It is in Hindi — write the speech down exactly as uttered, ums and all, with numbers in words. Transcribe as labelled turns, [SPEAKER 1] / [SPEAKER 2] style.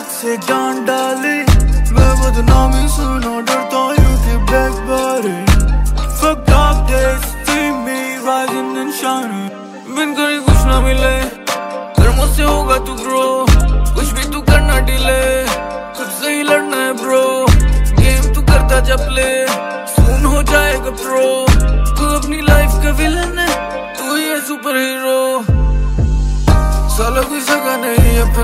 [SPEAKER 1] से जान डाली, मैं बदनामी सुनो डरता हूँ कि back body. Fuck dark days, see me rising and shining. बिन कहीं कुछ ना मिले, फिर मुझसे होगा तू grow.